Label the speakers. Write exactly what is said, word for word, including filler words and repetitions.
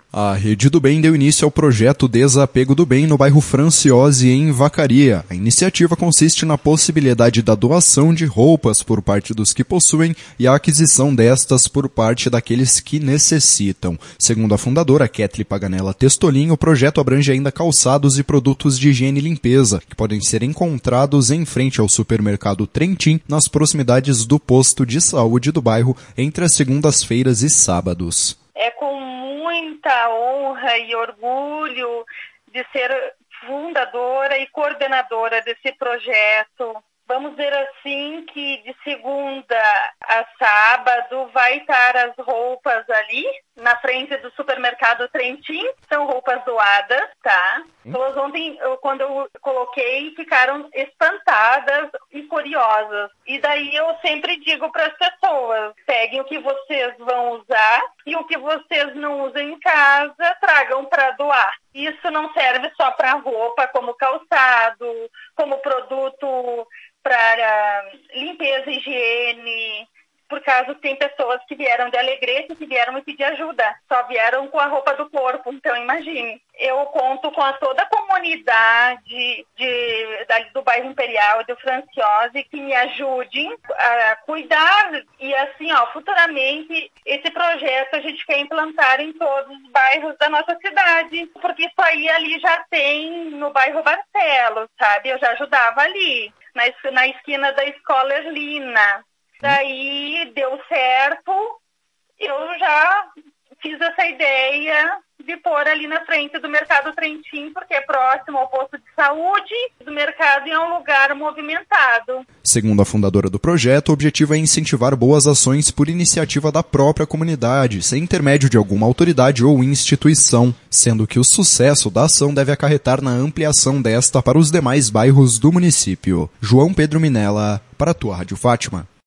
Speaker 1: A Rede do Bem deu início ao projeto Desapego do Bem no bairro Franciose, em Vacaria. A iniciativa consiste na possibilidade da doação de roupas por parte dos que possuem e a aquisição destas por parte daqueles que necessitam. Segundo a fundadora, Ketli Paganella Testolin, o projeto abrange ainda calçados e produtos de higiene e limpeza, que podem ser encontrados em frente ao supermercado Trentin, nas proximidades do posto de saúde do bairro, entre as segundas-feiras e sábados.
Speaker 2: É com muita honra e orgulho de ser fundadora e coordenadora desse projeto. Vamos dizer assim que de segunda a sábado vai estar as roupas ali na frente do supermercado Trentin. São roupas doadas, tá? Elas ontem, eu, quando eu coloquei, ficaram espantadas e curiosas. E daí eu sempre digo para as pessoas, peguem o que vocês vão usar e o que vocês não usam em casa, tragam para doar. Isso não serve só para roupa, como calçado, como produto para limpeza e higiene, por causa que tem pessoas que vieram de Alegrete, que vieram me pedir ajuda, só vieram com a roupa do corpo, então imagine. Eu conto com a toda a comunidade de, da, do bairro Imperial e do Franciose que me ajudem a cuidar e assim, ó, futuramente esse projeto a gente quer implantar em todos os bairros da nossa cidade, porque isso aí ali já tem no bairro Barcelos, sabe? Eu já ajudava ali, na, na esquina da Escola Erlina. Daí deu certo, eu já fiz essa ideia de pôr ali na frente do Mercado Trentin, porque é próximo ao posto de saúde do mercado e é um lugar movimentado.
Speaker 1: Segundo a fundadora do projeto, o objetivo é incentivar boas ações por iniciativa da própria comunidade, sem intermédio de alguma autoridade ou instituição, sendo que o sucesso da ação deve acarretar na ampliação desta para os demais bairros do município. João Pedro Minella, para a tua Rádio Fátima.